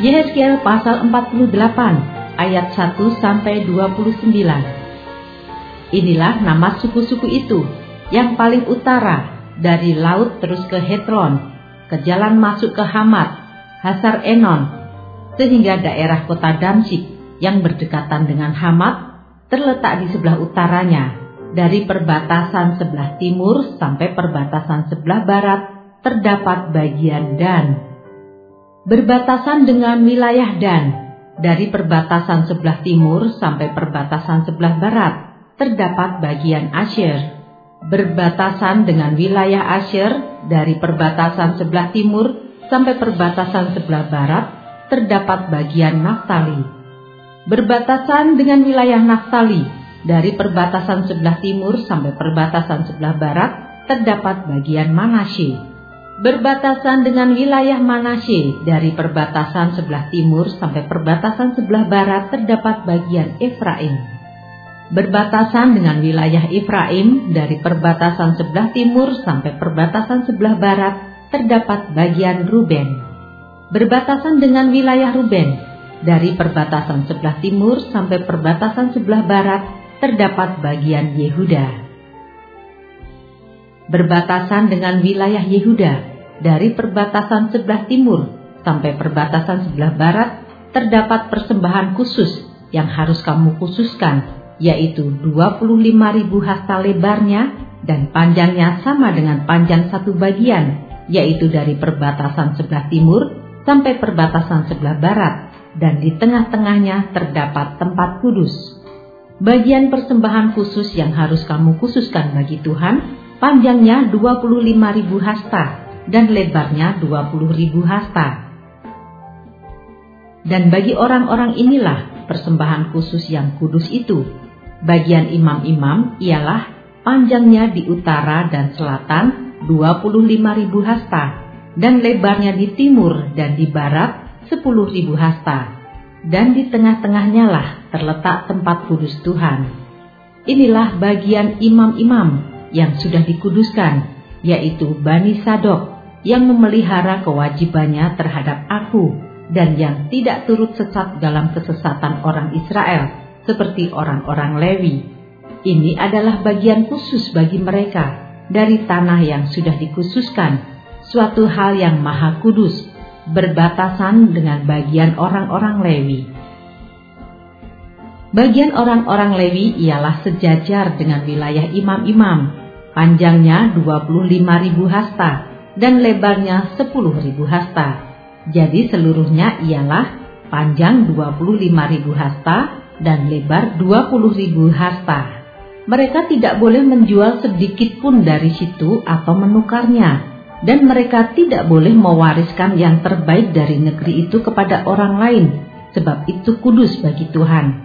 Yehezkiel pasal 48 ayat 1 sampai 29. Inilah nama suku-suku itu yang paling utara dari laut terus ke Hetlon, ke jalan masuk ke Hamat, Hasar Enon, sehingga daerah kota Damsyik yang berdekatan dengan Hamat terletak di sebelah utaranya. Dari perbatasan sebelah timur sampai perbatasan sebelah barat terdapat bagian Dan. Berbatasan dengan wilayah Dan, dari perbatasan sebelah timur sampai perbatasan sebelah barat terdapat bagian Asyer. Berbatasan dengan wilayah Asyer, dari perbatasan sebelah timur sampai perbatasan sebelah barat terdapat bagian Naftali. Berbatasan dengan wilayah Naftali, dari perbatasan sebelah timur sampai perbatasan sebelah barat terdapat bagian Manasye. Berbatasan dengan wilayah Manasye, dari perbatasan sebelah timur sampai perbatasan sebelah barat terdapat bagian Efraim. Berbatasan dengan wilayah Efraim, dari perbatasan sebelah timur sampai perbatasan sebelah barat terdapat bagian Ruben. Berbatasan dengan wilayah Ruben, dari perbatasan sebelah timur sampai perbatasan sebelah barat terdapat bagian Yehuda. Berbatasan dengan wilayah Yehuda, dari perbatasan sebelah timur sampai perbatasan sebelah barat terdapat persembahan khusus yang harus kamu khususkan, yaitu 25.000 hasta lebarnya dan panjangnya sama dengan panjang satu bagian, yaitu dari perbatasan sebelah timur sampai perbatasan sebelah barat, dan di tengah-tengahnya terdapat tempat kudus. Bagian persembahan khusus yang harus kamu khususkan bagi Tuhan, panjangnya 25.000 hasta dan lebarnya 20.000 hasta. Dan bagi orang-orang inilah persembahan khusus yang kudus itu. Bagian imam-imam ialah panjangnya di utara dan selatan 25.000 hasta, dan lebarnya di timur dan di barat 10.000 hasta. Dan di tengah-tengahnya lah terletak tempat kudus Tuhan. Inilah bagian imam-imam yang sudah dikuduskan, yaitu Bani Sadok, yang memelihara kewajibannya terhadap aku dan yang tidak turut sesat dalam kesesatan orang Israel seperti orang-orang Lewi. Ini adalah bagian khusus bagi mereka dari tanah yang sudah dikhususkan, suatu hal yang maha kudus, berbatasan dengan bagian orang-orang Lewi. Bagian orang-orang Lewi ialah sejajar dengan wilayah imam-imam, panjangnya 25.000 hasta dan lebarnya 10.000 hasta. Jadi seluruhnya ialah panjang 25.000 hasta dan lebar 20.000 hasta. Mereka tidak boleh menjual sedikit pun dari situ atau menukarnya, dan mereka tidak boleh mewariskan yang terbaik dari negeri itu kepada orang lain, sebab itu kudus bagi Tuhan.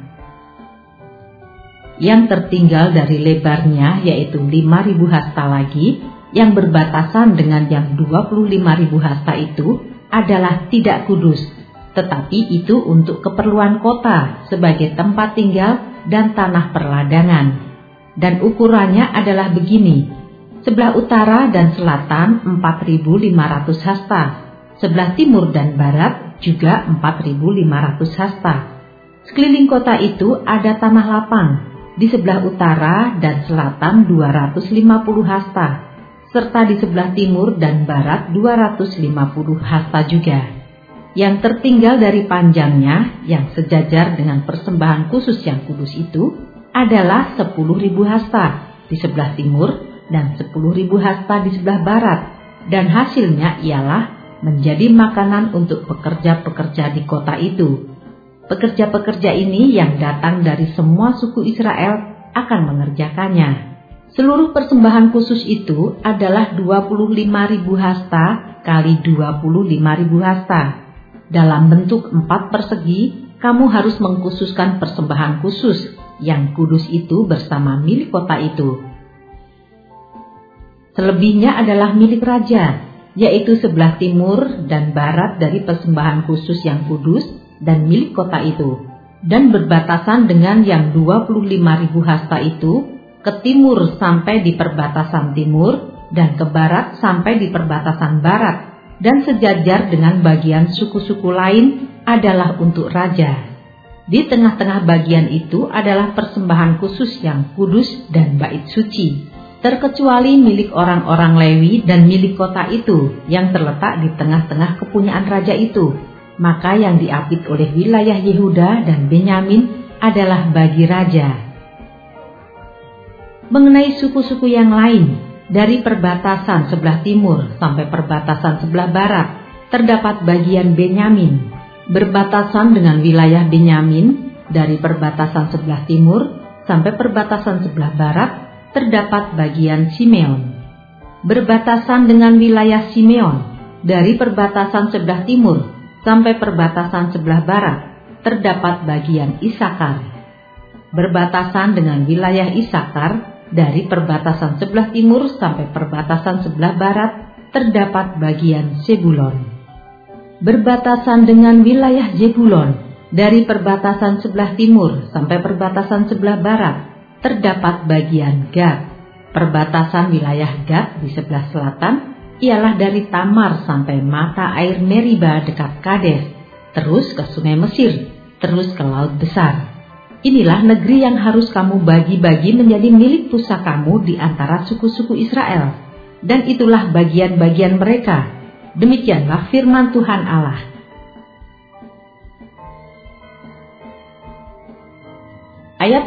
Yang tertinggal dari lebarnya yaitu 5.000 hasta lagi, yang berbatasan dengan yang 25.000 hasta itu adalah tidak kudus, tetapi itu untuk keperluan kota sebagai tempat tinggal dan tanah perladangan. Dan ukurannya adalah begini: sebelah utara dan selatan 4.500 hasta, sebelah timur dan barat juga 4.500 hasta. Sekeliling kota itu ada tanah lapang, di sebelah utara dan selatan 250 hasta, serta di sebelah timur dan barat 250 hasta juga. Yang tertinggal dari panjangnya yang sejajar dengan persembahan khusus yang kudus itu adalah 10.000 hasta di sebelah timur dan 10.000 hasta di sebelah barat, dan hasilnya ialah menjadi makanan untuk pekerja-pekerja di kota itu. Pekerja-pekerja ini yang datang dari semua suku Israel akan mengerjakannya. Seluruh persembahan khusus itu adalah 25.000 hasta kali 25.000 hasta. Dalam bentuk 4 persegi, kamu harus mengkhususkan persembahan khusus yang kudus itu bersama milik kota itu. Selebihnya adalah milik raja, yaitu sebelah timur dan barat dari persembahan khusus yang kudus dan milik kota itu, dan berbatasan dengan yang 25.000 hasta itu, ke timur sampai di perbatasan timur dan ke barat sampai di perbatasan barat, dan sejajar dengan bagian suku-suku lain adalah untuk raja. Di tengah-tengah bagian itu adalah persembahan khusus yang kudus dan bait suci, terkecuali milik orang-orang Lewi dan milik kota itu yang terletak di tengah-tengah kepunyaan raja itu. Maka yang diapit oleh wilayah Yehuda dan Benyamin adalah bagi raja. Mengenai suku-suku yang lain, dari perbatasan sebelah timur sampai perbatasan sebelah barat, terdapat bagian Benyamin. Berbatasan dengan wilayah Benyamin, dari perbatasan sebelah timur sampai perbatasan sebelah barat, terdapat bagian Simeon. Berbatasan dengan wilayah Simeon, dari perbatasan sebelah timur sampai perbatasan sebelah barat, terdapat bagian Isakar. Berbatasan dengan wilayah Isakar, dari perbatasan sebelah timur sampai perbatasan sebelah barat, terdapat bagian Zebulon. Berbatasan dengan wilayah Zebulon, dari perbatasan sebelah timur sampai perbatasan sebelah barat, terdapat bagian Gad. Perbatasan wilayah Gad di sebelah selatan ialah dari Tamar sampai mata air Meriba dekat Kades, terus ke sungai Mesir, terus ke Laut Besar. Inilah negeri yang harus kamu bagi-bagi menjadi milik pusakamu di antara suku-suku Israel, dan itulah bagian-bagian mereka. Demikianlah firman Tuhan Allah. Ayat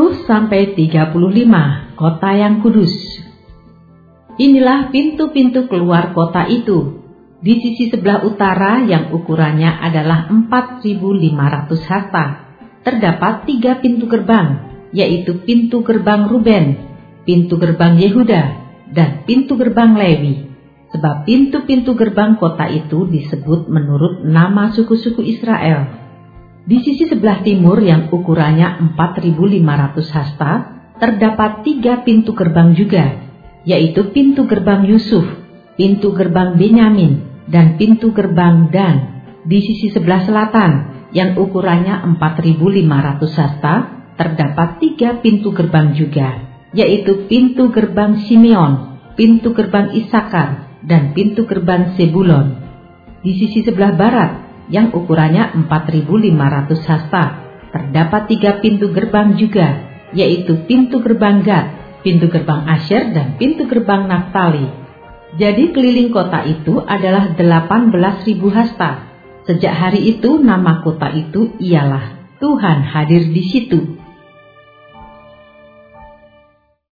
30-35, kota yang kudus. Inilah pintu-pintu keluar kota itu. Di sisi sebelah utara yang ukurannya adalah 4.500 hasta. Terdapat 3 pintu gerbang, yaitu pintu gerbang Ruben, pintu gerbang Yehuda, dan pintu gerbang Lewi. Sebab pintu-pintu gerbang kota itu disebut menurut nama suku-suku Israel. Di sisi sebelah timur yang ukurannya 4.500 hasta, terdapat 3 pintu gerbang juga, yaitu pintu gerbang Yusuf, pintu gerbang Benyamin, dan pintu gerbang Dan. Di sisi sebelah selatan yang ukurannya 4.500 hasta, terdapat 3 pintu gerbang juga, yaitu pintu gerbang Simeon, pintu gerbang Isakar, dan pintu gerbang Zebulon. Di sisi sebelah barat yang ukurannya 4.500 hasta, terdapat 3 pintu gerbang juga, yaitu pintu gerbang Gad, pintu gerbang Asyer, dan pintu gerbang Naftali. Jadi keliling kota itu adalah 18.000 hasta. Sejak hari itu nama kota itu ialah Tuhan hadir di situ.